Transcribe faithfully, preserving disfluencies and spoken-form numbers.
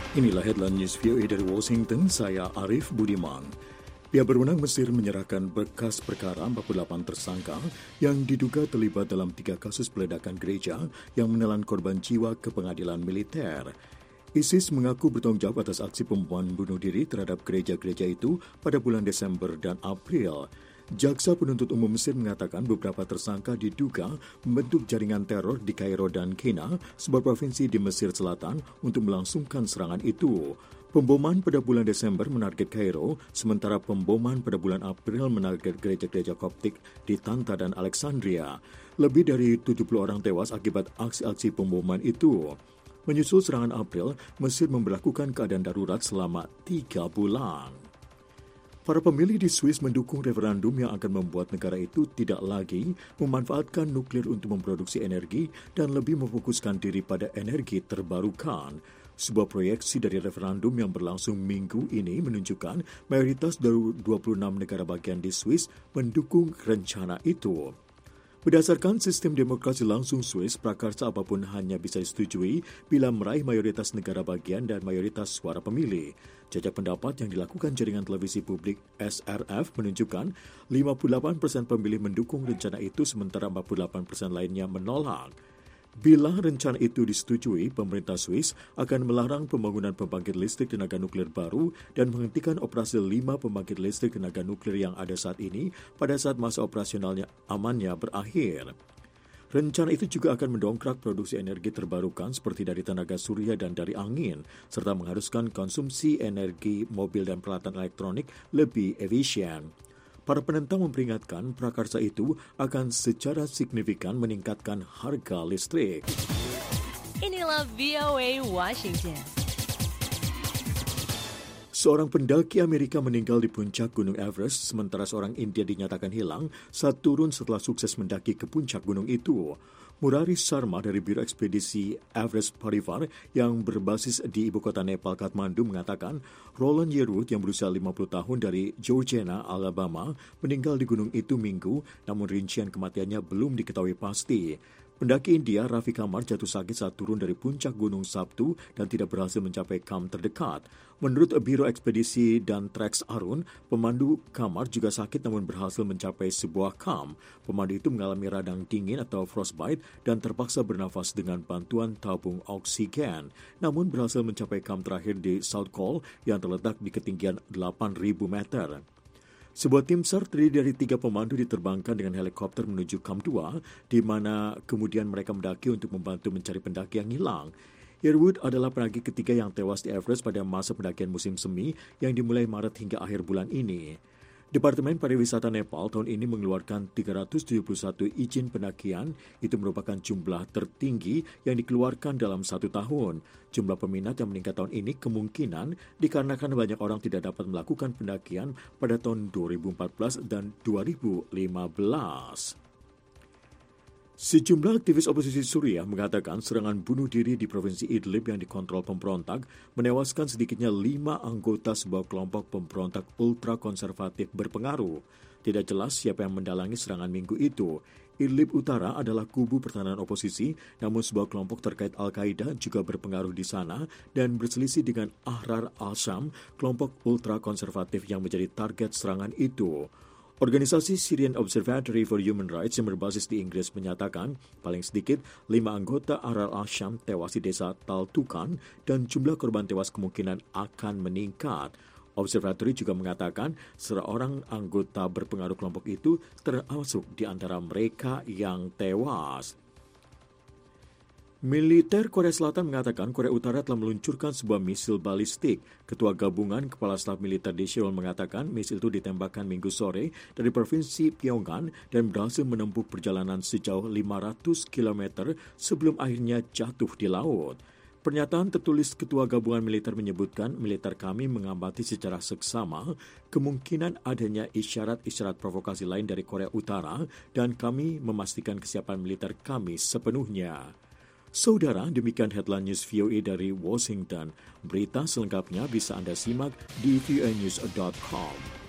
Inilah headline news V O A dari Washington, saya Arif Budiman. Pihak berwenang Mesir menyerahkan berkas perkara empat puluh delapan tersangka yang diduga terlibat dalam tiga kasus peledakan gereja yang menelan korban jiwa ke pengadilan militer. ISIS mengaku bertanggung jawab atas aksi pembunuhan bunuh diri terhadap gereja-gereja itu pada bulan Desember dan April. Jaksa penuntut umum Mesir mengatakan beberapa tersangka diduga membentuk jaringan teror di Kairo dan Kena, sebuah provinsi di Mesir Selatan, untuk melangsungkan serangan itu. Pemboman pada bulan Desember menarget Kairo, sementara pemboman pada bulan April menarget gereja-gereja Koptik di Tanta dan Alexandria. Lebih dari tujuh puluh orang tewas akibat aksi-aksi pemboman itu. Menyusul serangan April, Mesir memberlakukan keadaan darurat selama tiga bulan. Para pemilih di Swiss mendukung referendum yang akan membuat negara itu tidak lagi memanfaatkan nuklir untuk memproduksi energi dan lebih memfokuskan diri pada energi terbarukan. Sebuah proyeksi dari referendum yang berlangsung minggu ini menunjukkan mayoritas dari dua puluh enam negara bagian di Swiss mendukung rencana itu. Berdasarkan sistem demokrasi langsung Swiss, prakarsa apapun hanya bisa disetujui bila meraih mayoritas negara bagian dan mayoritas suara pemilih. Jajak pendapat yang dilakukan jaringan televisi publik S R F menunjukkan lima puluh delapan persen pemilih mendukung rencana itu sementara empat puluh delapan persen lainnya menolak. Bila rencana itu disetujui, pemerintah Swiss akan melarang pembangunan pembangkit listrik tenaga nuklir baru dan menghentikan operasi lima pembangkit listrik tenaga nuklir yang ada saat ini pada saat masa operasionalnya amannya berakhir. Rencana itu juga akan mendongkrak produksi energi terbarukan seperti dari tenaga surya dan dari angin, serta mengharuskan konsumsi energi mobil dan peralatan elektronik lebih efisien. Para penentang memperingatkan prakarsa itu akan secara signifikan meningkatkan harga listrik. Inilah V O A Washington. Seorang pendaki Amerika meninggal di puncak Gunung Everest, sementara seorang India dinyatakan hilang saat turun setelah sukses mendaki ke puncak gunung itu. Murari Sharma dari Biro Ekspedisi Everest Parivar yang berbasis di ibu kota Nepal, Kathmandu, mengatakan Roland Yearwood yang berusia lima puluh tahun dari Georgetown, Alabama, meninggal di gunung itu Minggu, namun rincian kematiannya belum diketahui pasti. Pendaki India Rafi Kamar jatuh sakit saat turun dari puncak gunung Sabtu dan tidak berhasil mencapai kamp terdekat. Menurut Biro Ekspedisi dan Treks Arun, pemandu Kamar juga sakit namun berhasil mencapai sebuah kamp. Pemandu itu mengalami radang dingin atau frostbite dan terpaksa bernafas dengan bantuan tabung oksigen. Namun berhasil mencapai kamp terakhir di South Col yang terletak di ketinggian delapan ribu meter. Sebuah tim SAR terdiri dari tiga pemandu diterbangkan dengan helikopter menuju Kamp dua, di mana kemudian mereka mendaki untuk membantu mencari pendaki yang hilang. Yearwood adalah pendaki ketiga yang tewas di Everest pada masa pendakian musim semi yang dimulai Maret hingga akhir bulan ini. Departemen Pariwisata Nepal tahun ini mengeluarkan tiga ratus tujuh puluh satu izin pendakian, itu merupakan jumlah tertinggi yang dikeluarkan dalam satu tahun. Jumlah peminat yang meningkat tahun ini kemungkinan dikarenakan banyak orang tidak dapat melakukan pendakian pada tahun dua ribu empat belas dan dua ribu lima belas. Sejumlah aktivis oposisi Suriah mengatakan serangan bunuh diri di Provinsi Idlib yang dikontrol pemberontak menewaskan sedikitnya lima anggota sebuah kelompok pemberontak ultrakonservatif berpengaruh. Tidak jelas siapa yang mendalangi serangan minggu itu. Idlib Utara adalah kubu pertahanan oposisi, namun sebuah kelompok terkait Al-Qaeda juga berpengaruh di sana dan berselisih dengan Ahrar al-Sham, kelompok ultrakonservatif yang menjadi target serangan itu. Organisasi Syrian Observatory for Human Rights yang berbasis di Inggris menyatakan paling sedikit lima anggota Ahrar al-Sham tewas di desa Tal Tukan dan jumlah korban tewas kemungkinan akan meningkat. Observatory juga mengatakan seorang anggota berpengaruh kelompok itu termasuk di antara mereka yang tewas. Militer Korea Selatan mengatakan Korea Utara telah meluncurkan sebuah misil balistik. Ketua Gabungan Kepala Staf Militer di Seoul mengatakan misil itu ditembakkan minggu sore dari Provinsi Pyongan dan berhasil menempuh perjalanan sejauh lima ratus kilometer sebelum akhirnya jatuh di laut. Pernyataan tertulis Ketua Gabungan Militer menyebutkan militer kami mengamati secara seksama kemungkinan adanya isyarat-isyarat provokasi lain dari Korea Utara dan kami memastikan kesiapan militer kami sepenuhnya. Saudara, demikian headline news V O A dari Washington. Berita selengkapnya bisa Anda simak di v o a news dot com.